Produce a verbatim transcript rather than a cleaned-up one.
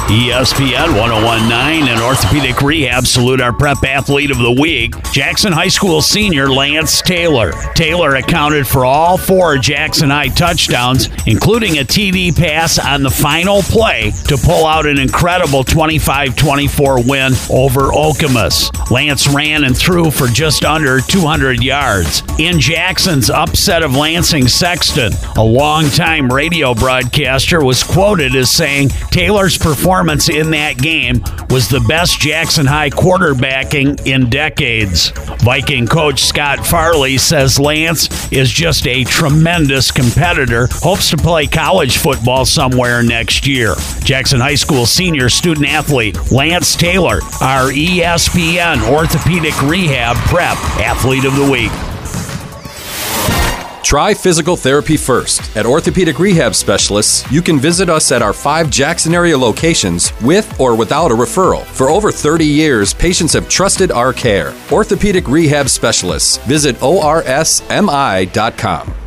E S P N one oh one point nine and Orthopedic Rehab salute our prep athlete of the week, Jackson High School senior Lance Taylor. Taylor accounted for all four Jackson High touchdowns, including a T D pass on the final play to pull out an incredible twenty-five twenty-four win over Okemos. Lance ran and threw for just under two hundred yards. In Jackson's upset of Lansing Sexton, a longtime radio broadcaster was quoted as saying Taylor's performance in that game was the best Jackson High quarterbacking in decades. Viking coach Scott Farley says Lance is just a tremendous competitor, hopes to play college football somewhere next year. Jackson High School senior student athlete Lance Taylor, our E S P N Orthopedic Rehab Prep Athlete of the Week. Try physical therapy first. At Orthopedic Rehab Specialists, you can visit us at our five Jackson area locations with or without a referral. For over thirty years, patients have trusted our care. Orthopedic Rehab Specialists. Visit O R S M I dot com.